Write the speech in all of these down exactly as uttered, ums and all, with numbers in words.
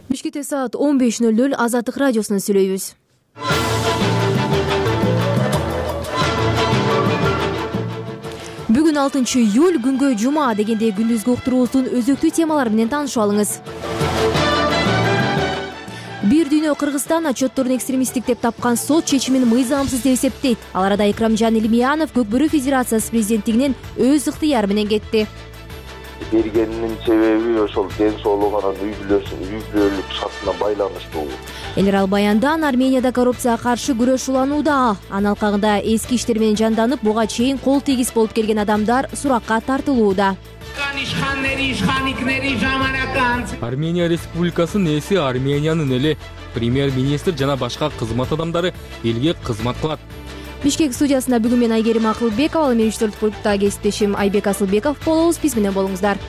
Бишкекте саат он беш ноль ноль Азаттык радиосунан сүйлөйбүз. Бүгүн алтынчы июль, күнгө жума дегенде күндүзгү уктуруубуздун өзөктүү темалары менен таанышып алыңыз. Бир дүйнө Кыргызстан отчетторун экстремисттик деп тапкан сот чечимин мыйзамсыз деп эсептейт. Ал арада Икрамжан Илмиянов Көкбөрү Федерациясы президенттигинен өз ыктыяры менен кетти. Бергенинин себеби ошол ден соолугунан үй бүлөлүк шартына байланыштуу. Элер ал баяндан Арменияда коррупцияга каршы күрөш уланууда. Анын алкагында эски иштер менен жанданып, буга чейин кол тийгиз болуп келген адамдар суракка тартылууда. Армения Республикасынын ээси Армениянын эле премьер-министр жана башка кызмат адамдары элге кызмат кылат. Бишкек студиясында бүгүн мен Айгерим Акылбекова, ал менен үчтөрт пунктта кесиптешим Айбек Асылбеков болобуз. Биз менен болуңуздар.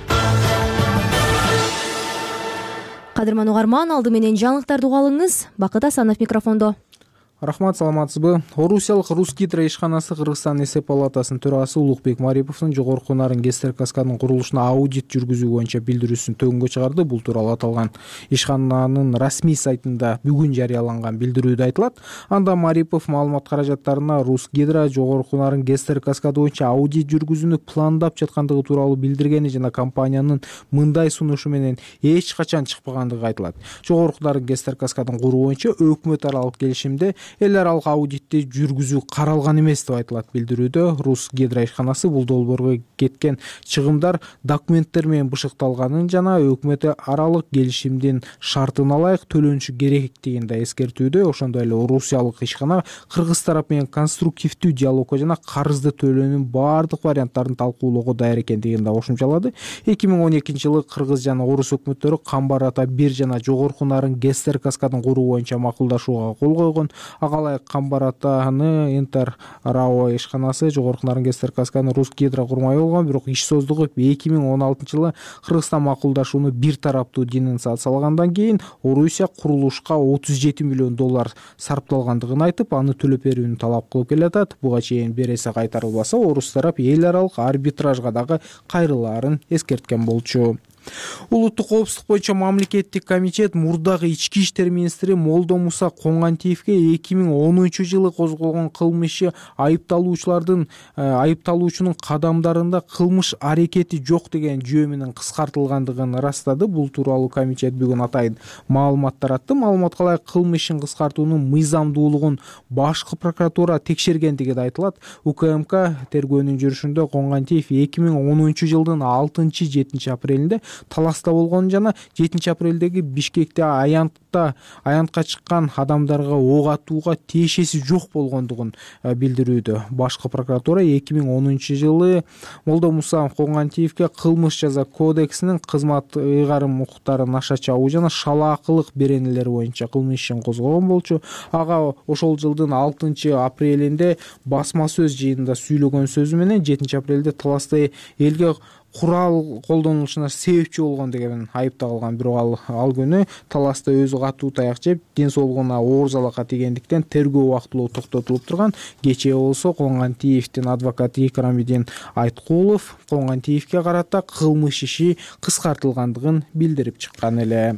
Кадырман угарман, алды менен жаңылыктарды угалыңыз. Бакыт Асанов микрофондо. Рахмат, саламатсызбы? Орусиялык Русгидро ишканасы Кыргызстан эсеп палатасынын төрагасы Улукбек Мариповдун жогорку нарын Гестер каскадынын курулушуна аудит жүргүзүү боюнча билдирүүсүн төгүнгө чыгарды. Бул тууралуу аталган ишкананын расмий сайтында бүгүн жарыяланган билдирүүдө айтылат. Анда Марипов маалымат каражаттарына Русгидро жогорку нарын Гестер каскады боюнча аудит жүргүзүүнү пландап жаткандыгы тууралуу билдиргени жана компаниянын мындай сунушу менен эч качан чыкпагандыгы айтылат. Жогорку нарын Гестер каскадын куруу боюнча өкмөт аралык келишимде эл аралык аудитти жүргүзүү каралган эмес деп айтылат билдирүүдө. Русгидро ишканасы бул долбоорго кеткен чыгымдар документтер менен бышыкталганын жана өкмөт аралык келишимдин шартына ылайык төлөнүшү керектигин да эскертүүдө. Ошондой эле орусиялык ишкана кыргыз тарап менен конструктивдүү диалогко жана карызды төлөөнүн баардык варианттарын талкуулоого даяр экендигин да кошумчалады. эки миң он экинчи жылы кыргыз жана орус өкмөттөрү Камбар ата бир жана жогорку нарын Гестер каскадын куруу боюнча макулдашууга кол койгон. Ага ылайык Камбар атаны Интер Рао ишканасы жогорку нарын Гестер каскадын Русгидро курмай болгон, бирок иш создугу эки миң он алтынчы жылы Кыргызстан макулдашууну бир тараптуу денонсациялагандан кийин Орусия курулушка отуз жети миллион доллар сарпталгандыгын айтып, аны төлөп берүүнү талап кылып келатат. Буга чейин бересе кайтарылбаса, орус тарап эл аралык арбитражга дагы кайрылаарын эскерткен болчу. Улуттук коопсуздук боюнча мамлекеттик комитет мурдагы ички иштер министри Молдо Муса Коңгантиевке эки миң онунчу жылы козголгон кылмышы айыпталуучулардын айыпталуучунун кадамдарында кылмыш аракети жок деген жөө менен кыскартылгандыгын ырастады. Бул тууралуу комитет бүгүн атайын маалымат таратты. Маалыматка ылайык кылмыш кыскартуунун мыйзамдуулугун башкы прокуратура текшергендиги да айтылат. УКМК тергөөнүн жүрүшүндө Коңгантиев эки миң онунчу жылдын алтынчы жетинчи апрелинде таласта болгон жана жетинчи апрелдеги Бишкекте аянтта аянтка чыккан адамдарга ок атууга тиешеси жок болгондугун билдирүүдө. Башкы прокуратура эки миң онунчу жылы Молдо Муса Коңгантиевке кылмыш жаза кодексинин кызмат ыйгарым укуктарын аша чабуу жана шалаакылык беренелери боюнча кылмыш ишин козгогон болчу. Ага ошол жылдын алтынчы апрелинде басма сөз жыйынында сүйлөгөн сөзү менен жетинчи апрелде таласта элге курал колдонулушуна себепчи болгон деген айыпталган. Бирок ал ал күнү таласта өзү катуу таяк жеп, ден соолугуна оор залалга тийгендиктен тергөө убактылуу токтотулуп турган. Кечээ болсо Коңгантиевдин адвокаты Икрамидин Айткулов Коңгантиевке карата кылмыш иши кыскартылгандыгын билдирип чыккан эле.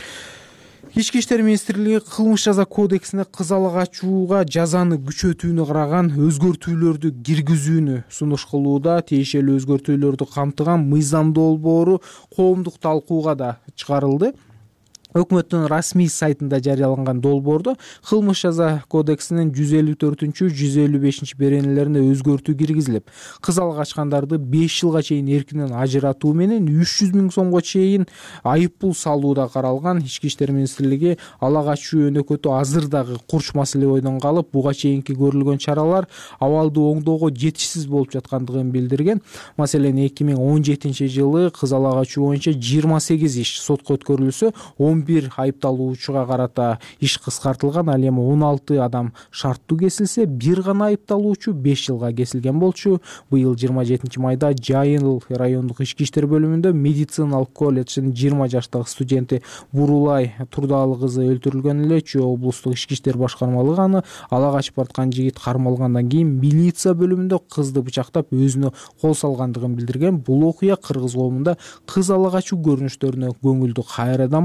Ички иштер министрлиги кылмыш жаза кодексине кыз ала качууга жазаны күчөтүүнү караган өзгөртүүлөрдү киргизүүнү сунуш кылууда. Тиешелүү өзгөртүүлөрдү камтыган мыйзам долбоору коомдук талкууга да чыгарылды. Өкмөттүн расмий сайтында жарыяланган долбоордо кылмыш жаза кодексинин жүз элүү төртүнчү жүз элүү бешинчи беренелерине өзгөртүү киргизилип, кыз ала качкандарды беш жылга чейин эркинен ажыратуу менен үч жүз миң сомго чейин айып пул салуу да каралган. Ички иштер министрлиги ала качуу өнөкөтү азыр дагы курч маселе бойдон калып, буга чейинки көрүлгөн чаралар абалды оңдоого жетишсиз болуп жаткандыгын билдирген. Маселен, эки миң он жетинчи жылы кыз ала качуу боюнча жыйырма сегиз иш сотко өткөрүлсө, он бир айыпталуучуга карата иш кыскартылган. Ал эми он алты адам шарттуу кесилсе, бир гана айыпталуучу беш жылга кесилген болчу. Быйыл жыйырма жетинчи майда Жайыл райондук ички иштер бөлүмүндө медициналык колледждин жыйырма жаштагы студенти Бурулай Турдаалы кызы өлтүрүлгөн эле. Чүй облустук ички иштер башкармалыгы аны ала качып барткан жигит кармалгандан кийин милиция бөлүмүндө кызды бычактап өзүнө кол салгандыгын билдирген. Бул окуя кыргыз коомунда кыз ала качуу көрүнүштөрүнө көңүлдү кайрадан бурдуруп,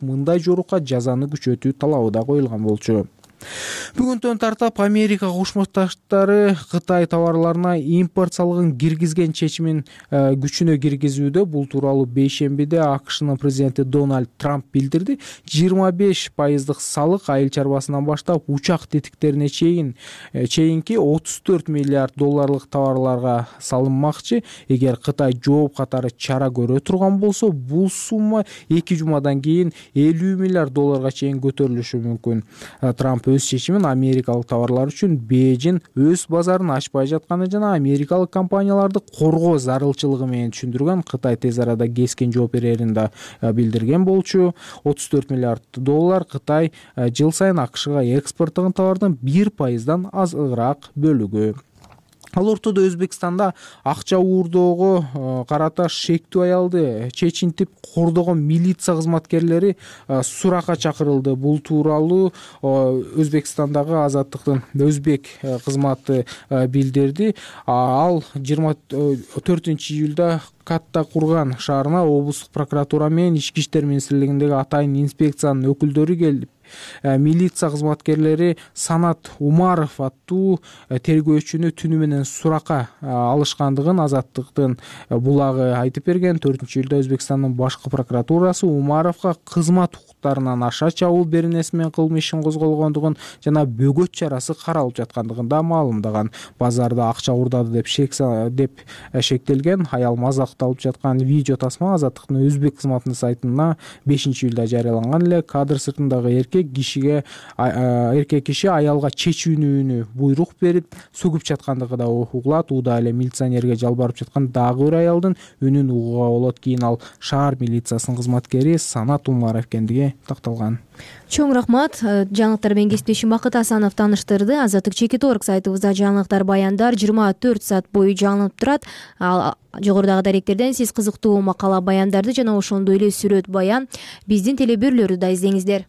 мындай жорукка жазаны күчөтүү талабы да коюлган болчу. Бүгүнтөн тартап Америка Кошмо Штаттары Кытай товарларына импорт салыгын киргизген чечимин күчүнө киргизүүдө. Бул тууралуу бейшембиде АКШнын президенти Дональд Трамп билдирди. жыйырма беш пайыздык салык айыл чарбасынан баштап учак тетиктерине чейин чейинки отуз төрт миллиард долларлык товарларга салынмакчы. Эгер Кытай жооп катары чара көрө турган болсо, бул сумма эки жумадан кийин элүү миллиард долларга чейин көтөрүлүшү мүмкүн. Трамп өз чечимин америкалык товарлар үчүн Бейжин өз базарын ачпай жатканы жана америкалык компанияларды коргоо зарылчылыгы менен түшүндүргөн. Кытай тез арада кескин жооп берерин да билдирген болчу. отуз төрт миллиард доллар Кытай жыл сайын АКШга экспорттогон товардын бир пайыздан азыраак бөлүгү. Ал ортодо Өзбекстанда акча уурдоого карата шектүү аялды чечинтип кордогон милиция кызматкерлери суракка чакырылды. Бул тууралуу Өзбекстандагы Азаттыктын өзбек кызматы билдирди. Ал жыйырма төртүнчү июлда Катта Курган шаарына облустук прокуратура менен Ички иштер министрлигиндеги атайын инспекциянын өкүлдөрү келип, милиция кызматкерлери Санат Умаров аттуу тергөөчүнү түнү менен суракка алышкандыгын Азаттыктын булагы айтып берген. төртүнчү июлда Өзбекстандын башкы прокуратурасы Умаровго кызмат укуктарынан аша чабуул беренеси менен кылмыш ишин козголгондугун жана бөгөт чарасы каралып жаткандыгын да маалымдаган. Базарда акча уурдады деп деп шектелген аял мазакталып жаткан видео тасма Азаттыктын өзбек кызматынын сайтына бешинчи июлда жарыяланган эле. Кадр сыртындагы эркек кишиге эркек киши аялга чечүүнү буйрук берип сөгүп жаткандыгы да угулат. Уда эле милиционерге жалбарып жаткан дагы бир аялдын үнүн угууга болот. Кийин ал шаар милициясынын кызматкери Санат Умаров экендиги такталган. Чоң рахмат. Жаңылыктар менен кесиптешим Бакыт Асанов таныштырды. Азаттык чекит орг сайтыбызда жаңылыктар, баяндар жыйырма төрт саат бою жаңылып турат. Ал жогорудагы даректерден сиз кызыктуу макала, баяндарды жана ошондой эле сүрөт баян биздин телебөрүлөрдү да издеңиздер.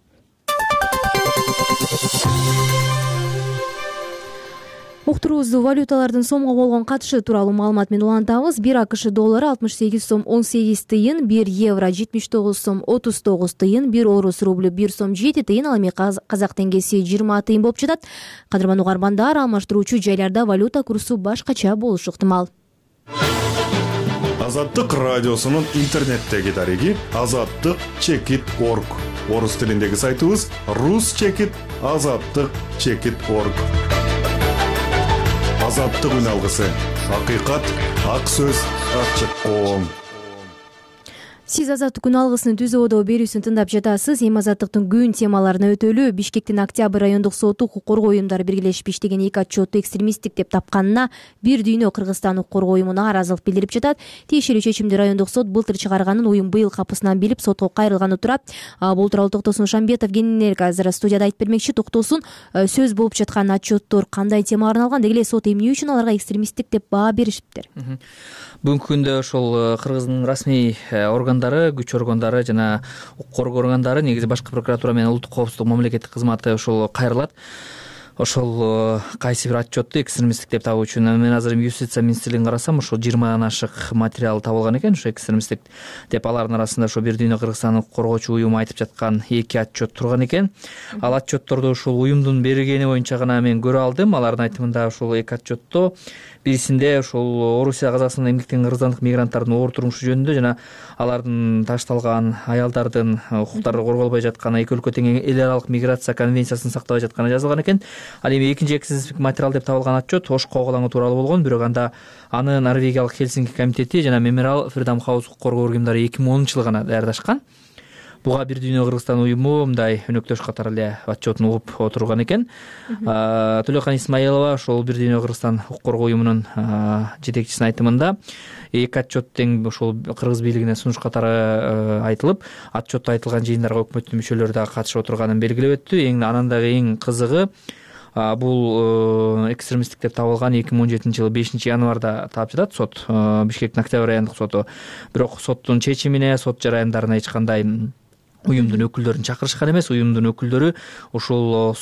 Уктуруубузду валюталардын сомго болгон катышы тууралуу маалымат менен улантабыз. бир АКШ доллары алтымыш сегиз сом он сегиз тыйын, бир евро жетимиш тогуз сом отуз тогуз тыйын, бир орус рублю бир сом жети тыйын, ал эми казак теңгеси жыйырма тыйын болуп жатат. Кадырман угармандар, алмаштыруучу жайларда валюта курсу башкача болушу ыктымал. Азаттык радиосунун интернеттеги дареги азаттык чекит орг. Орус тилиндеги сайтыбыз рус чекит азаттык чекит орг. Азаттык үн алгысы, акыйкат, ак сөз, ачык коом. Сиз Азаттык күн алгысынын түз ободо берүүсүн тыңдап жатасыз. Эми Азаттыктын күн темаларына өтөлү. Бишкектин Октябрь райондук соту укук коргоо уюмдары биргелешип иштеген эки отчетту экстремисттик деп тапканына бир дүйнө Кыргызстан укук коргоо уюмуна аразылык билдирип жатат. Тиешелүү чечимди райондук сот былтыр чыгарганын уюм быйыл капысынан билип сотко кайрылганы турат. Бул тууралуу Токтосун Шамбетов кененирээк азыр студияда айтып бермекчи. Токтосун, сөз болуп жаткан отчеттор кандай темага арналган? Деги эле сот эмне үчүн аларга экстремисттик деп баа беришиптир? Бүгүнкү күндө ошол Кыргыздын расмий органдары, күч органдары жана укук коргоо органдары, негизи башкы прокуратура менен улуттук коопсуздук мамлекеттик кызматы ошол кайрылат. Ошол кайсы бир отчетту экстремисттик деп табуу үчүн мен азыр юстиция министрлигин карасам, ошол жыйырмадан ашык материал табылган экен. Ошо экстремисттик деп алардын арасында ошо бир дүйнө Кыргызстан укук коргоочу уюму айтып жаткан эки отчет турган экен. Ал отчетторду ушул уюмдун бергени боюнча гана мен көрө алдым. Алардын айтымында ошол эки отчетто бирисинде ошол Орусия, Казакстанда эмгектеген кыргызстандык мигранттардын оор турмушу жөнүндө жана алардын ташталган аялдардын укуктары корголбой жатканы, эки өлкө тең эл аралык миграция конвенциясын сактабай жатканы жазылган экен. Ал эми экинчи экстремисттик материал деп табылган отчет Ош Коголаңы тууралуу болгон, бирок анда аны Норвегиялык Хельсинки комитети жана Memorial Freedom House укук коргоо уюмдары эки миң онунчу жылы гана даярдашкан. Буга бир дүйнө Кыргызстан уюму мындай өнөктөш катары эле отчетун угуп отурган экен. Төлөкан Исмаилова ошол бир дүйнө Кыргызстан укук коргоо уюмунун жетекчисинин айтымында эки отчет тең ошол кыргыз бийлигине сунуш катары айтылып, отчетто айтылган жыйындарга өкмөттүн мүчөлөрү да катышып отурганын белгилеп өттү. Эң анан дагы эң кызыгы бул экстремисттик деп табылган эки миң он жетинчи жылы бешинчи январда таап жатат сот, Бишкектин Октябрь райондук соту. Бирок соттун чечимине, сот жараяндарына эч кандай уюмдун өкүлдөрүн чакырышкан эмес. Уюмдун өкүлдөрү ошол сот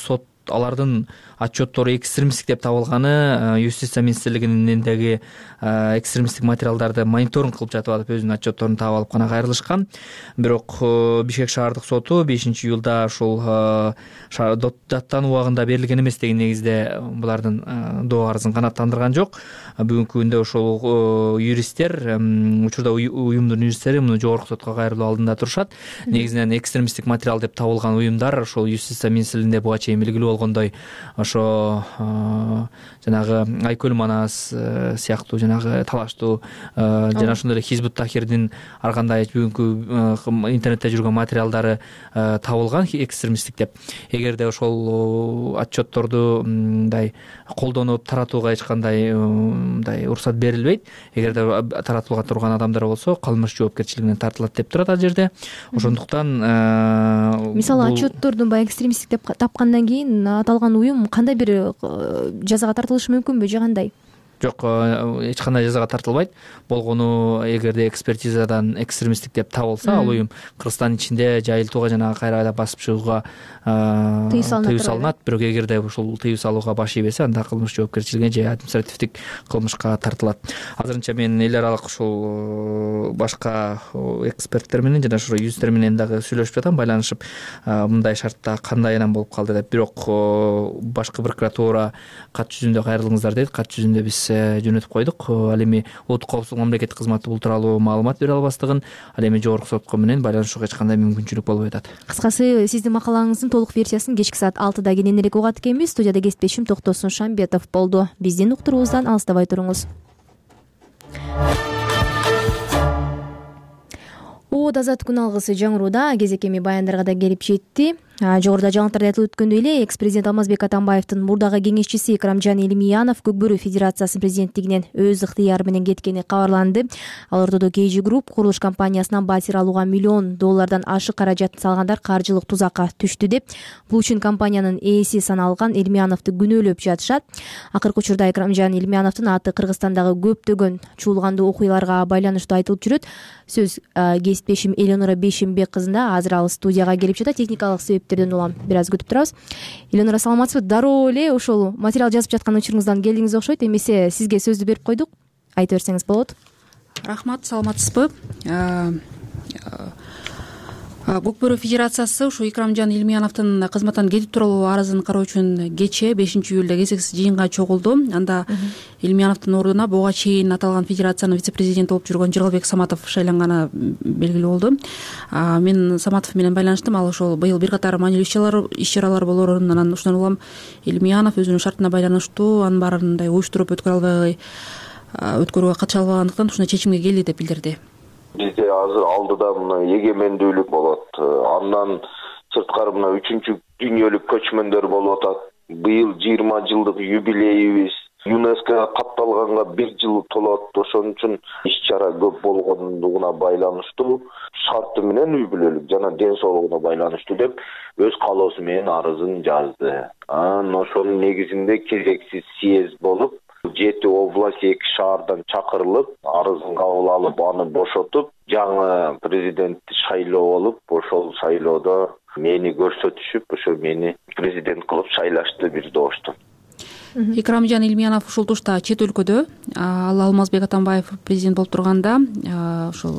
алардын отчеттору экстремисттик деп табылганы юстиция министрлигининендеги экстремисттик материалдарды мониторинг кылып жатып атып өзүнүн отчетторун таап алып гана кайрылышкан. Бирок Бишкек шаардык соту бешинчи июлда ушул даттануу убагында берилген эмес деген негизде булардын доо арызын канааттандырган жок. Бүгүнкү күндө ошол юристтер, учурда уюмдун юристтери муну жогорку сотко кайрылуу алдында турушат. Негизинен экстремисттик материал деп табылган уюмдар ошол юстиция министрлигинде буга чейин белгилүү болгондой ошо жанагы Айкөл Манас сыяктуу жанагы талаштуу жана ошондой эле Хизбут Тахирдин ар кандай бүгүнкү интернетте жүргөн материалдары табылган экстремисттик деп. Эгерде ошол отчетторду мындай колдонуп таратууга эч кандай мындай уруксат берилбейт, эгерде таратууга турган адамдар болсо кылмыш жоопкерчилигине тартылат деп турат ал жерде. Ошондуктан мисалы отчеттордун баягы экстремисттик деп тапкандан кийин аталган уюм кандай бир жазага тартылышы мүмкүнбү же кандай? Жок, эч кандай жазага тартылбайт. Болгону эгерде экспертизадан экстремисттик деп табылса, ал уюм Кыргызстандын ичинде жайылтууга жана кайра басып чыгууга тыюу салынат. Бирок эгерде ушул тыюу салууга баш ийбесе, анда кылмыш жоопкерчилигине же административдик кылмышка тартылат. Азырынча мен эл аралык ушул башка эксперттер менен жана ошо юристтер менен дагы сүйлөшүп жатам, байланышып, мындай шартта кандай анан болуп калды деп. Бирок башкы прокуратура кат жүзүндө кайрылыңыздар дейт. Кат жүзүндө биз жөнөтүп койдук. Ал эми улуттук коопсуздук мамлекеттик кызматы бул тууралуу маалымат бере албастыгын, ал эми жогорку сотко менен байланышууга эч кандай мүмкүнчүлүк болбой атат. Кыскасы, сиздин макалаңыздын толук версиясын кечки саат алтыда кененирээк угат экенбиз. Студияда кесиптешим Токтосун Шамбетов болду. Биздин уктуруубуздан алыстабай туруңуз. Оот азаттык күн алгысы жаңырууда кезекеми баяндарга да келип жетти. Жогоруда жаңылыктарда айтылып өткөндөй эле, экс-президент Алмазбек Атамбаевдин мурдагы кеңешчиси Икрамжан Илмиянов Көкбөрү Федерациясынын президенттигинен өз ыктыяры менен кеткени кабарланды. Ал ортодо кей жи групп курулуш компаниясынан батир алууга миллион доллардан ашык каражатын салгандар каржылык тузакка түштү деп, бул үчүн компаниянын ээси саналган Илмияновду күнөөлөп жатышат. Акыркы учурда Икрамжан Илмияновдун аты Кыргызстандагы көптөгөн чуулгандуу окуяларга байланыштуу айтылып жүрөт. Сөз кесиптешим Эленора Бешимбек кызында. Азыр ал студияга келип жатат. Техникалык себептерден улам бир аз күтүп турабыз. Эленора, саламатсызбы? Дароо эле ошол материал жазып жаткан учуруңуздан келдиңиз окшойт. Эмесе сизге сөздү берип койдук. Айтып берсеңиз болот. Рахмат, саламатсызбы? Көкбөрү Федерациясы ушу Икрамжан Илмияновдун кызматтан кетип тууралуу арызын кароо үчүн кечээ бешинчи июлда кезексиз жыйынга чогулду. Анда Илмияновдун ордуна буга чейин аталган федерациянын вице-президенти болуп жүргөн Жыргалбек Саматов шайланганы белгилүү болду. Мен Саматов менен байланыштым. Ал ошол быйыл бир катар маанилүү иш-чаралар болоорун, анан ушундан улам Илмиянов өзүнүн шартына байланыштуу анын баарын мындай уюштуруп өткөрө албай өткөрүүгө катыша албагандыктан ушундай чечимге келди деп билдирди. Бизде азыр алдыда мына эгемендүүлүк болот. Андан сырткары мына үчүнчү дүйнөлүк көчмөндөр болуп атат. Быйыл жыйырма жылдык юбилейибиз. ЮНЕСКОга катталганга бир жыл толот. Ошон үчүн иш-чара көп болгондугуна байланыштуу, шарты менен үй бүлөлүк жана ден соолугуна байланыштуу деп өз каалоосу менен арызын жазды. Анан ошонун негизинде кезексиз съезд болуп, жети область, эки шаардан чакырылып, арызын кабыл алып, аны бошотуп, жаңы президентти шайлоо болуп, ошол шайлоодо мени көрсөтүшүп, ошо мени президент кылып шайлашты бир добуштан. Икрамжан Илмиянов ушул тушта чет өлкөдө, ал Алмазбек Атамбаев президент болуп турганда, ошол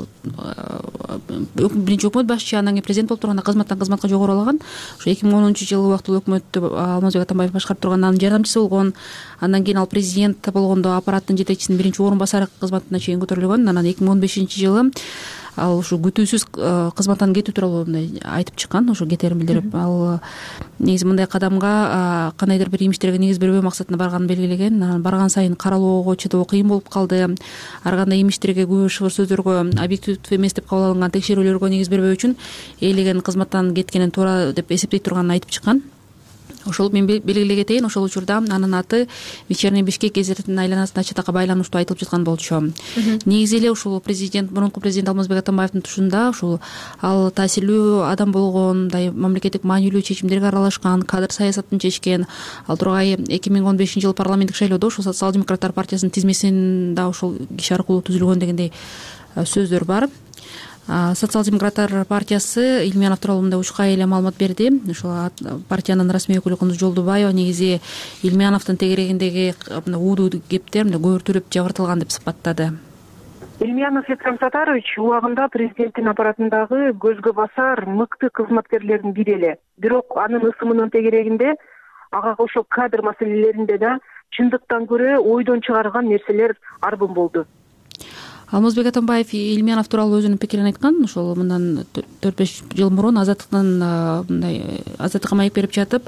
биринчи өкмөт башчы, андан кийин президент болуп турганда кызматтан кызматка жогорулаган. Ошо эки миң онунчу жылы убактылуу өкмөттү Алмазбек Атамбаев башкарып турганда анын жардамчысы болгон. Андан кийин ал президент болгондо аппараттын жетекчисинин биринчи орун басары кызматына чейин көтөрүлгөн. Анан эки миң он бешинчи жылы ал ушу күтүүсүз кызматтан кетүү тууралуу мындай айтып чыккан, ошо кетерин билдирип. Ал негизи мындай кадамга кандайдыр бир имичтерге негиз бербөө максатында барганын белгилеген. Анан барган сайын каралоого чыдоо кыйын болуп калды. Ар кандай имичтерге, күбө шыбыр сөздөргө, объективдүү эмес деп кабыл алынган текшерүүлөргө негиз бербөө үчүн ээлеген кызматтан кеткенин туура деп эсептей турганын айтып чыккан. Ошол мен белгилей кетейин, ошол учурда анын аты Вечерний Бишкек гезитинин айланасында чатакка байланыштуу айтылып жаткан болчу. Негизи эле ушул президент, мурунку президент Алмазбек Атамбаевдин тушунда ушул ал таасирлүү адам болгон, мындай мамлекеттик маанилүү чечимдерге аралашкан, кадр саясатын чечкен. Ал тургай эки миң он бешинчи жылы парламенттик шайлоодо ушул Социал-демократтар партиясынын тизмесинде ушул киши аркылуу түзүлгөн дегендей сөздөр бар. Социал демократтар партиясы Илмиянов тууралуу мындай учка эле маалымат берди. Ошол партиянын расмий өкүлү Кундуз Жолдубаева негизи Илмияновдун тегерегиндеги уудуу кептер көбүртүлүп жабыртылган деп сыпаттады. Илмиянов Экрам Сатарович убагында президенттин аппаратындагы көзгө басар мыкты кызматкерлердин бири эле. Бирок анын ысымынын тегерегинде ага ошол кадр маселелеринде да чындыктан көрө ойдон чыгарган нерселер арбын болду. Алмазбек Атамбаев Илмиянов тууралуу өзүнүн пикирин айткан. Ошол мындан төрт беш жыл мурун азаттыктан мындай азаттыкка маек берип жатып,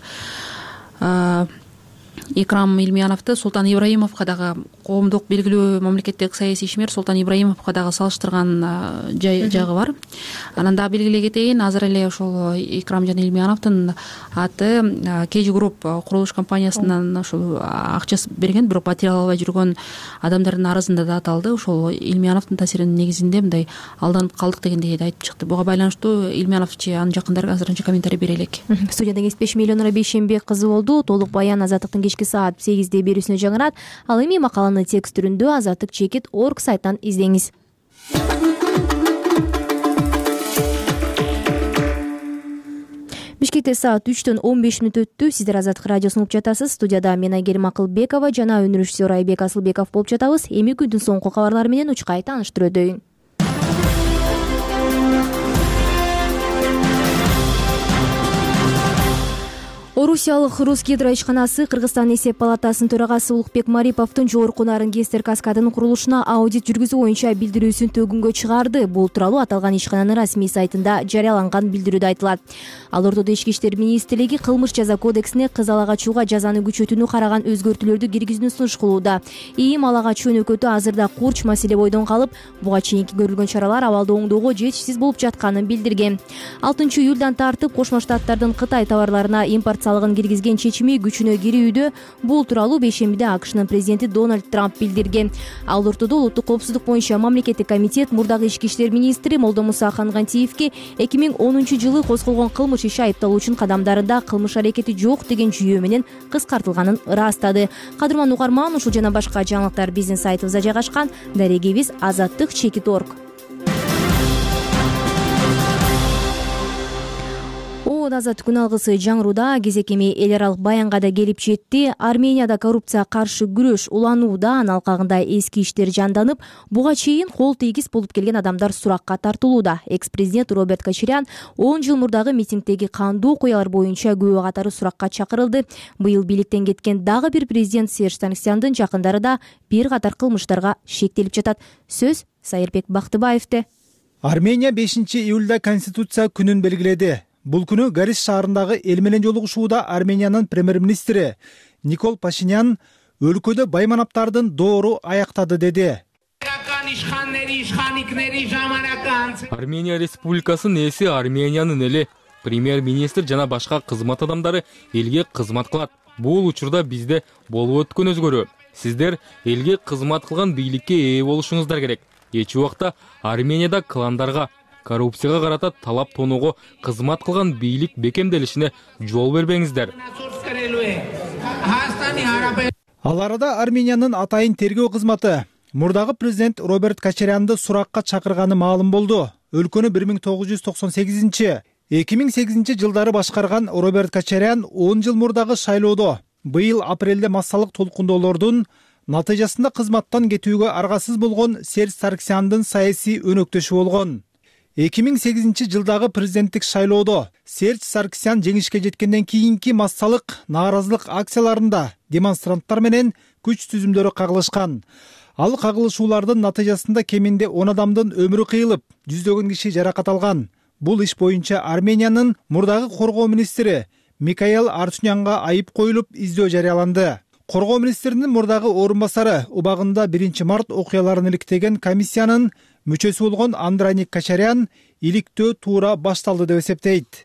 Экрам Илмияновду Султан Ибраимовго дагы коомдук белгилүү мамлекеттик саясий ишмер Султан Ибраимовго дагы салыштырган жагы бар. Анан дагы белгилей кетейин, азыр эле ошол Экрам жана Илмияновдун аты Кежи групп курулуш компаниясынан ошол акча берген, бирок материал албай жүргөн адамдардын арызында да аталды. Ошол Илмияновдун таасиринин негизинде мындай алданып калдык дегендей айтып чыкты. Буга байланыштуу Илмияновчу анын жакындары азырынча комментарий бере элек. Студияда кесиптешим Миллионера Бейшенбек кызы болду. Толук баян Азаттыктын кечки саат сегизде берүүсүнө жаңырат. Ал эми макаланы текст түрүндө азаттык чекит точка орг сайтынан издеңиз. Бишкекте саат үчтөн он беш мүнөт өттү. Сиздер Азаттык радиосун угуп жатасыз. Студияда мен Айгерим Акылбекова жана өнүрүшчү Айбек Асылбеков болуп жатабыз. Эми күндүн соңку кабарлары менен учкай тааныштырып өтөйүн. Орусиялык Русгидро ишканасы Кыргызстан эсеп палатасынын төрагасы Улукбек Мариповдун жогорку Нарын Гестер каскадынын курулушуна аудит жүргүзүү боюнча билдирүүсүн төгүнгө чыгарды. Бул тууралуу аталган ишкананын расмий сайтында жарыяланган билдирүүдө айтылат. Ал ортодо Ички иштер министрлиги кылмыш жаза кодексине кыз ала качууга жазаны күчөтүүнү караган өзгөртүүлөрдү киргизүүнү сунуш кылууда. Ийим ала качуу өнөкөтү азырда курч маселе бойдон калып, буга чейинки көрүлгөн чаралар абалды оңдоого жетишсиз болуп жатканын билдирген. алтынчы июлдан тартып Кошмо Штаттардын Кытай товарларына импорт салыгын киргизген чечими күчүнө кирүүдө. Бул тууралуу бейшембиде АКШнын президенти Дональд Трамп билдирген. Ал ортодо улуттук коопсуздук боюнча мамлекеттик комитет мурдагы ички иштер министри Молдомуса Хангантиевке эки миң онунчу жылы козголгон кылмыш иши айыпталуучунун кадамдарында кылмыш аракети жок деген жүйө менен кыскартылганын ырастады. Кадырман угарман, ушул жана башка жаңылыктар биздин сайтыбызда жайгашкан. Дарегибиз азаттык чекит точка орг. Азаттык күн алгысы жаңыруда кезек эми эл аралык баянга да келип жетти. Арменияда коррупцияга каршы күрөш уланууда, анын алкагында эски иштер жанданып, буга чейин кол тийгиз болуп келген адамдар суракка тартылууда. Экс-президент Роберт Кочарян он жыл мурдагы митингдеги кандуу окуялар боюнча күбө катары суракка чакырылды. Быйыл бийликтен кеткен дагы бир президент Серж Саргсяндын жакындары да бир катар кылмыштарга шектелип жатат. Сөз Сайырбек Бактыбаевде. Армения бешинчи июлда Конституция күнүн белгиледи. Бул күнү Гарис шаарындагы эл менен жолугушууда Армениянын премьер-министри Никол Пашинян өлкөдө байманаптардын доору аяктады деди. Армения республикасынын ээси Армениянын эли, премьер-министр жана башка кызмат адамдары элге кызмат кылат. Бул учурда бизде болуп өткөн өзгөрүү. Сиздер элге кызмат кылган бийликке ээ болушуңуздар керек. Эч убакта Арменияда кландарга, коррупцияга карата талап тонуого кызмат кылган бийлик бекемделишине жол бербеңиздер. Ал арада Армениянын атайын тергөө кызматы мурдагы президент Роберт Кочарянды суракка чакырганы маалым болду. Өлкөнү бир миң тогуз жүз токсон сегизинчи эки миң сегизинчи жылдары башкарган Роберт Кочарян он жыл мурдагы шайлоодо быйыл апрелде массалык толкундоолордун натыйжасында кызматтан кетүүгө аргасыз болгон Серж Саргсяндын саясий өнөктөшү болгон. эки миң сегизинчи жылдагы президенттик шайлоодо Серж Саргсян жеңишке жеткенден кийинки массалык нааразылык акцияларында демонстранттар менен күч түзүмдөрү кагылышкан. Ал кагылышуулардын натыйжасында кеминде он адамдын өмүрү кыйылып, жүздөгөн киши жаракат алган. Бул иш боюнча Армениянын мурдагы коргоо министри Микаэл Артюнянга айып коюлуп, издөө жарыяланды. Коргоо министринин мурдагы орун басары убагында биринчи март окуяларын иликтеген комиссиянын мүчөсү болгон Андраник Кочарян иликтөө туура башталды деп эсептейт.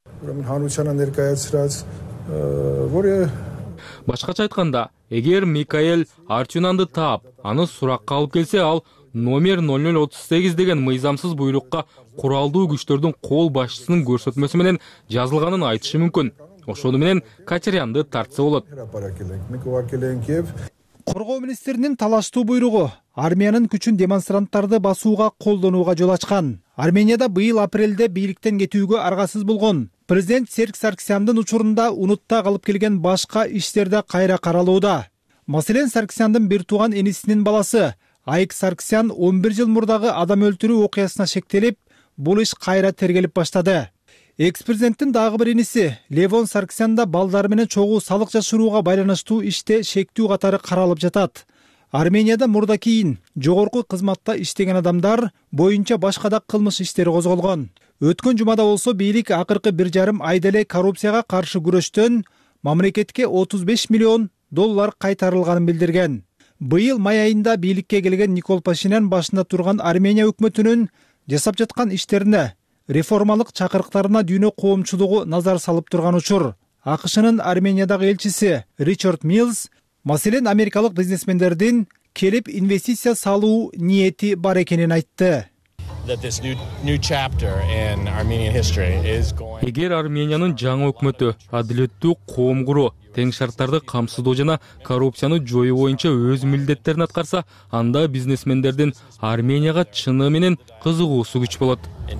Башкача айтканда, эгер Микаэл Артюнянды таап, аны суракка алып келсе, ал номер ноль ноль отуз сегиз деген мыйзамсыз буйрукка куралдуу күчтөрдүн кол башчысынын көрсөтмөсү менен жазылганын айтышы мүмкүн. Ошону менен Кочарянды тартса болот. коргоо министринин талаштуу буйругу армиянын күчүн демонстранттарды басууга колдонууга жол ачкан. Арменияда быйыл апрелде бийликтен кетүүгө аргасыз болгон президент Серг Саркисяндын учурунда унутта калып келген башка иштер да кайра каралууда. Маселен, Саркисяндын бир тууган энисинин баласы Айк Саркисян он бир жыл мурдагы адам өлтүрүү окуясына шектелип, бул иш кайра тергелип баштады. Экс-президенттин дагы бир иниси Левон Саркисян да балдары менен чогуу салык жашырууга байланыштуу иште шектүү катары каралып жатат. Арменияда мурда кийин жогорку кызматта иштеген адамдар боюнча башка да кылмыш иштери козголгон. Өткөн жумада болсо бийлик акыркы бир жарым айда эле коррупцияга каршы күрөштөн мамлекетке отуз беш миллион доллар кайтарылганын билдирген. Быйыл май айында бийликке келген Никол Пашинян башында турган Армения өкмөтүнүн жасап жаткан иштерине, реформалык чакырыктарына дүйнө коомчулугу назар салып турган учур. АКШнын Армениядагы элчиси Ричард Милс, маселен, америкалык бизнесмендердин келип инвестиция салуу ниети бар экенин айтты. Эгер Армениянын жаңы өкмөтү адилеттүү коом куруу, тең шарттарды камсыздоо жана коррупцияны жоюу боюнча өз милдеттерин аткарса, анда бизнесмендердин Арменияга чыны менен кызыгуусу күч болот.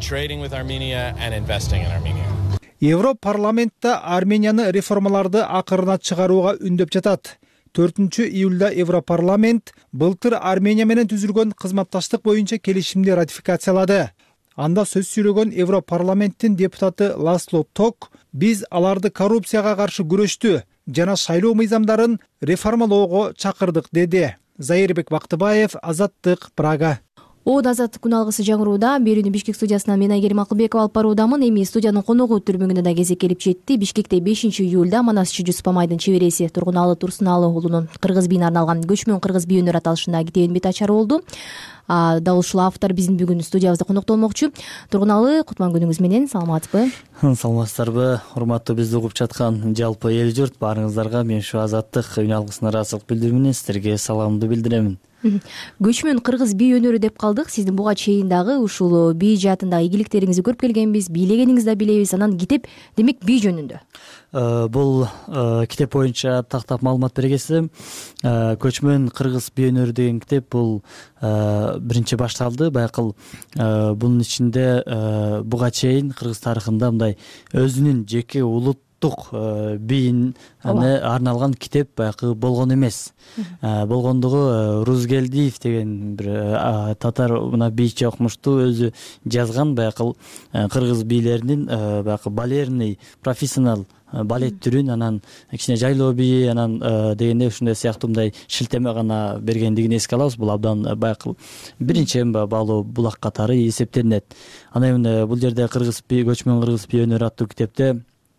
Европарламентте Арменияны реформаларды акырына чыгарууга үндөп жатат. төртүнчү июлда Европарламент былтыр Армения менен түзүлгөн кызматташтык боюнча келишимди ратификациялады. Анда сөз сүйлөгөн Европарламенттин депутаты Ласло Ток биз аларды коррупцияга каршы күрөштү жана шайлоо мыйзамдарын реформалоого чакырдык деди. Зайырбек Бактыбаев, Азаттык, Прага. Од Азаттык күн алгысы жаңырууда. Берүүнү Бишкек студиясынан мен Айгерим Акылбекова алып баруудамын. Эми студиянын коногу түрмөгүнө да кезек келип жетти. Бишкекте бешинчи июлда Манас Чүжү Спамайдын чебереси Тургуналы Турсуналы уулунун кыргыз бийине арналган көчмөн кыргыз бий өнөр аталышында китебин бет ачары болду. Дал ушул автор биздин бүгүн студиябызда конокто болмокчу. Тургуналы, кутман күнүңүз менен, саламатсызбы? Саламатсыздарбы? Урматтуу бизди угуп жаткан жалпы эл журт баарыңыздарга мен ушу Азаттык үн алгысына ыраазычылык билдирүү менен сиздерге саламымды билдиремин. Көчмөн кыргыз бий өнөрү деп калдык. Сиздин буга чейин дагы ушул бий жаатындагы ийгиликтериңизди көрүп келгенбиз, бийлегениңизди да билебиз. Анан китеп демек бий жөнүндө. Бул китеп боюнча тактап маалымат бергесем, көчмөн кыргыз бий өнөрү деген китеп бул биринчи башталды. Байкыл бунун ичинде буга чейин кыргыз тарыхында мындай өзүнүн жеке улут бийин арналган китеп байкы болгон эмес. Болгондугу Рузгелдиев деген бир татар мына бийчи окумуштуу өзү жазган байкы кыргыз бийлеринин байкы балерный профессионал балет түрүн, анан кичине жайлоо бии, анан дегенде ушундай сыяктуу мындай шилтеме гана бергендигин эске алабыз. Бул абдан байкы биринчи баалуу булак катары эсептелинет. Анан эми бул жерде кыргыз бий, көчмөн кыргыз бий өнөрү аттуу китепте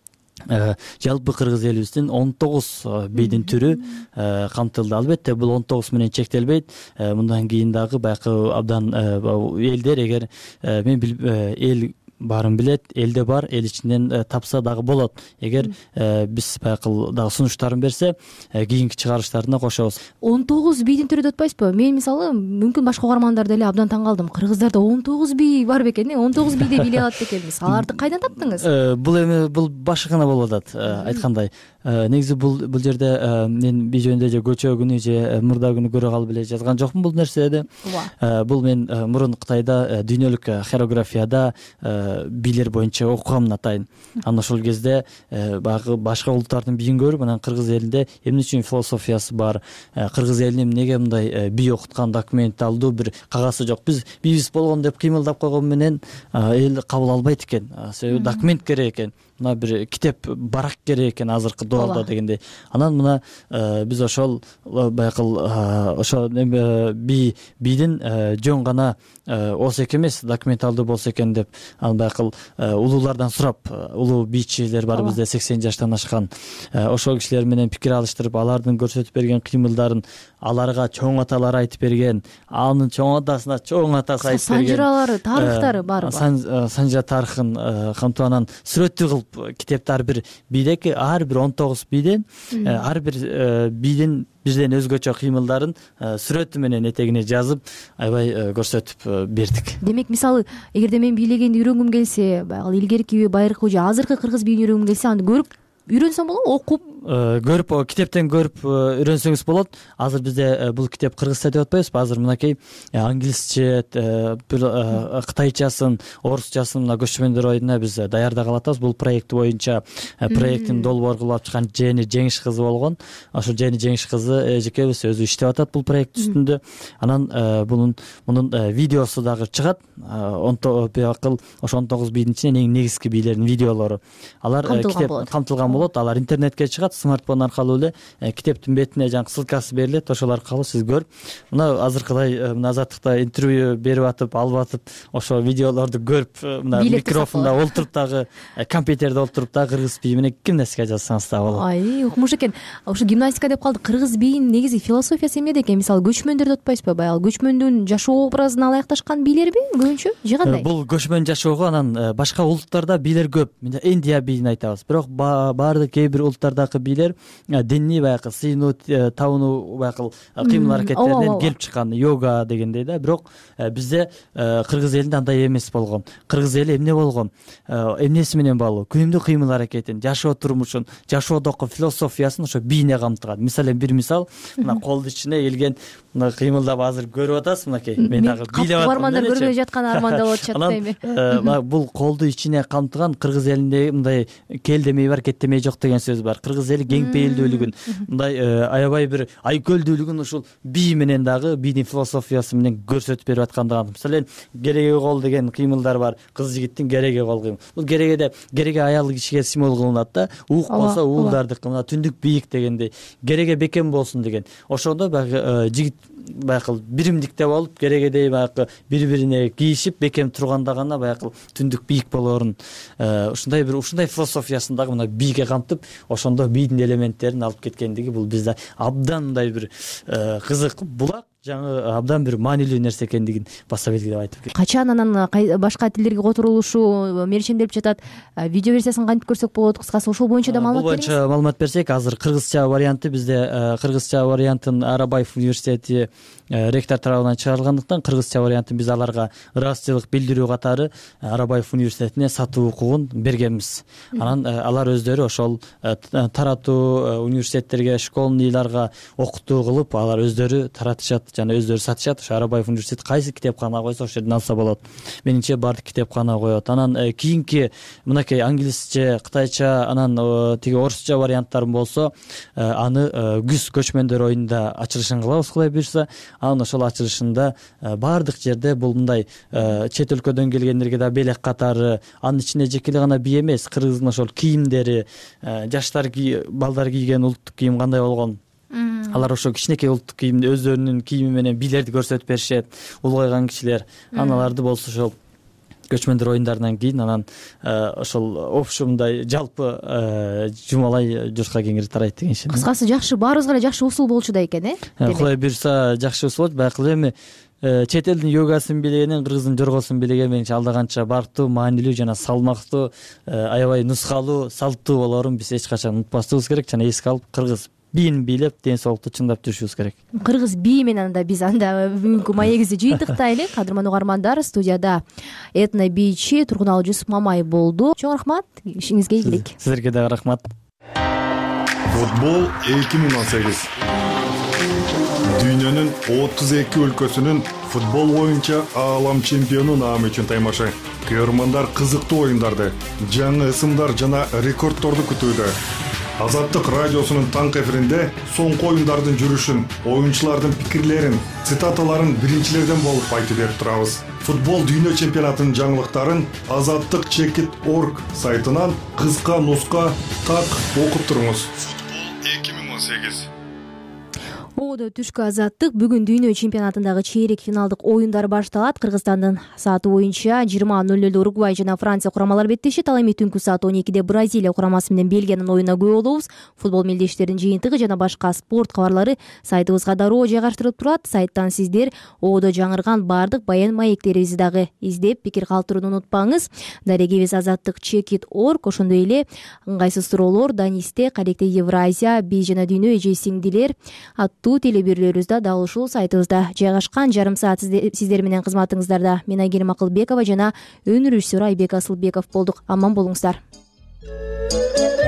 жалпы кыргыз элибиздин он тогуз бийдин түрү камтылды. Албетте бул он тогуз менен чектелбейт. Мындан кийин дагы байкы абдан элдер, эгер мен эл баарын билет, элде бар, эл ичинен тапса дагы болот. Эгер биз байкы дагы сунуштарын берсе, кийинки чыгарыштарына кошобуз. он тогуз бийдин түрү деп атпайсызбы? Мен мисалы мүмкүн башка угармандар деле абдан таң калдым. Кыргыздарда он тогуз бий бар бекен, он тогуз бийде бийлей алат экенбиз. Аларды кайдан таптыңыз? Бул эми бул башка гана болуп атат. Айткандай, негизи бул бул жерде мен бий жөнүндө же көчө күнү же мурда күнү көрө калып эле жазган жокмун бул нерседе. Бул мен мурун Кытайда дүйнөлүк хореографияда бийлер боюнча окугам атайын. Анан ошол кезде баягы башка улуттардын бийин көрүп, анан кыргыз элинде эмне үчүн философиясы бар, кыргыз элине эмнеге мындай бий окуткан документалдуу бир кагазы жок. Биз бийибиз болгон деп кыймылдап койгон менен эл кабыл албайт экен. Себеби документ керек экен. Мына бир китеп барак керек экен азыркы доордо дегендей. Анан мына биз ошол байкыл ошо бий бийдин жөн гана болсо экен эмес, документалдуу болсо экен деп анан байкыл улуулардан сурап, улуу бийчилер бар бизде сексен жаштан ашкан. Ошол кишилер менен пикир алыштырып, алардын көрсөтүп берген кыймылдарын аларга чоң аталары айтып берген, анын чоң атасына чоң атасы айтып берген. Санжыралары, тарыхтары бар. Санжыра тарыхын камтып анан сүрөттүү кылып китепти ар бир бийдеги ар бир он тогуз бийден ар бир бийдин бирден өзгөчө кыймылдарын сүрөтү менен этегине жазып аябай көрсөтүп бердик. Демек, мисалы, эгерде мен бийлегенди үйрөнгүм келсе, баягы илгерки байыркы же азыркы кыргыз бийин үйрөнгүм келсе, аны көрүп үйрөнсөм болобу, окуп көрүп китептен көрүп үйрөнсөңүз болот. Азыр бизде бул китеп кыргызча деп атпайбызбы, азыр мынакей англисче, кытайчасын, орусчасын мына көчмөндөр оюнуна биз даярдагалы атабыз. Бул проект боюнча проекттин долбоор кылып чыккан Жени Жеңиш кызы болгон. Ошо Жени Жеңиш кызы эжекебиз өзү иштеп атат бул проект үстүндө. Анан бунун мунун видеосу дагы чыгат. Акыл ошо он тогуз бийдин ичинен эң негизги бийлердин видеолору. Алар китеп камтылган болот. Алар интернетке чыгат, смартфон аркылуу эле китептин бетине жаңы ссылкасы берилет. Ошол аркылуу сиз көрүп, мына азыркыдай мына Азаттыкта интервью берип атып, алып атып, ошо видеолорду көрүп, мына микрофондо олтуруп дагы, компьютерде олтуруп дагы кыргыз бийи менен ким нерсеге жазсаңыз да болот. Ай, укмуш экен. Ошо гимнастика деп калды. Кыргыз бийинин негизи философиясы эмнеде экен? Мисалы көчмөндөрдү атпайсызбы? Баягы көчмөндүн жашоо образын алаякташкан бийлерби көбүнчө же кандай? Бул көчмөн жашоого анан башка улуттарда бийлер көп. Индия бийин айтабыз. Бирок баардык кээ бир улуттардагы бийлер диний баягы сыйынуу, табынуу баягы кыймыл аракеттеринен келип чыккан, йога дегендей да. Бирок бизде кыргыз элинде андай эмес болгон. Кыргыз эли эмне болгон? Эмнеси менен баглуу? Күнүмдүк кыймыл аракетин, жашоо турмушун, жашоодогу философиясын ошо бийине камтыган. Мисалы бир мисал, мына колду ичине келген мына кыймылдап азыр көрүп атасыз, мынакей. Мен дагы бийлеп атам. Бармандар көрбөй жаткан армандап атышат дейми? Бул колду ичине камтыган кыргыз элинде мындай кел демей бар, кет демей жок деген сөз бар. Кыргыз эли кең пейилдүүлүгүн, мындай аябай бир айкөлдүүлүгүн ушул бий менен дагы, бийдин философиясы менен көрсөтүп берип аткандыгын. Мисалы кереге кол деген кыймылдар бар. Кыз жигиттин кереге кол кыймыл. Бул керегеде кереге аял кишиге символ кылынат да. Уук болсо уулдардыкы, мына түндүк бийик дегендей. Кереге бекем болсун деген. Ошондо баягы жигит баягы биримдикте болуп, керегедей баягы бири-бирине кийишип бекем турганда гана баягы түндүк бийик болоорун, ушундай бир ушундай философиясын дагы мына бийге камтып, ошондо бийдин элементтерин алып кеткендиги бул бизде абдан мындай бир кызык булак, жаңы абдан бир маанилүү нерсе экендигин баса белгилеп айтып кетти. Качан анан башка тилдерге которулушу мерчемделип жатат? Видео версиясын кантип көрсөк болот? Кыскасы ошол боюнча да маалымат бериңиз. Бул боюнча маалымат берсек, азыр кыргызча варианты бизде, кыргызча вариантын Арабаев университети ректор тарабынан чыгарылгандыктан кыргызча вариантын биз аларга ыраазычылык билдирүү катары Арабаев университетине сатуу укугун бергенбиз. Анан алар өздөрү ошол таратуу университеттерге, школныйларга окутуу кылып, алар өздөрү таратышат жана өздөрү сатышат. Ошо Арабаев университети кайсы китепкана койсо ошол жерден алса болот. Менимче баардык китепкана коет. Анан кийинки мынакей англисче, кытайча, анан тиги орусча варианттар болсо, аны күз көчмөндөр оюнунда ачылышын кылабыз, Кудай буйрса. Анан ошол ачылышында баардык жерде бул мындай чет өлкөдөн келгендерге да белек катары, анын ичинде жеке эле гана бий эмес, кыргыздын ошол кийимдери, жаштар балдар кийген улуттук кийим кандай болгон, алар ошо кичинекей улуттук кийимди өздөрүнүн кийими менен бийлерди көрсөтүп беришет, улгайган кишилер. Аналарды болсо ошол көчмөндөр оюндарынан кийин анан ошол общумдай жалпы жумалай журтка кеңири тарайт деген ишенем. Кыскасы жакшы, баарыбызга эле жакшы усул болчу да экен, э? Кудай буйрса жакшы усул болот. Баягы эми чет элдин йогасын билегенин, кыргыздын жоргосун билеген менимче алда канча бартуу, маанилүү жана салмактуу, аябай нускалуу, салттуу болоорун биз эч качан унутпаслыгыбыз керек жана эске алып, кыргыз бийин бийлеп, ден соолукту чыңдап жүрүшүбүз керек. Кыргыз бийи менен анда биз анда бүгүнкү маегибизди жыйынтыктайлы. Кадырман угармандар, студияда этно бийчи Тургуналы Жусуп Мамай болду. Чоң рахмат, ишиңизге ийгилик. Силерге дагы рахмат. Футбол эки миң он сегиз. Дүйнөнүн отуз эки өлкөсүнүн футбол боюнча аалам чемпиону наамы үчүн таймашы. Көрөрмандар кызыктуу оюндарды, жаңы ысымдар жана рекордторду күтүүдө. Азаттык радиосунун таңкы эфиринде соңку оюндардын жүрүшүн, оюнчулардын пикирлерин, цитаталарын биринчилерден болуп айтып берип турабыз. Футбол дүйнө чемпионатынын жаңылыктарын азаттык чекит точка орг сайтынан кыска нуска так окуп туруңуз. Футбол эки миң он сегиз. Оодо түшкү азаттык бүгүн дүйнө чемпионатындагы чейрек финалдык оюндар башталат. Кыргызстандын сааты боюнча жыйырма ноль нөлдө Уругвай жана Франция курамалары беттешет. Ал эми түнкү саат он экиде Бразилия курамасы менен Бельгиянын оюнуна күбө болобуз. Футбол мелдештеринин жыйынтыгы жана башка спорт кабарлары сайтыбызга дароо жайгаштырылып турат. Сайттан сиздер оодо жаңырган баардык баян маектерибизди дагы издеп, пикир калтырууну унутпаңыз. Дарегибиз азаттык чекит точка орг. Ошондой эле ыңгайсыз суроолор, Данисте, кадекте Евразия, бий жана дүйнө эже сиңдилер аттуу телебирлөрүбүздө дал ушул сайтыбызда жайгашкан. Жарым саат сиздер менен кызматыңыздарда мен Айгерим Акылбекова жана өнүрүүчүсү Айбек Асылбеков болдук. Аман болуңуздар.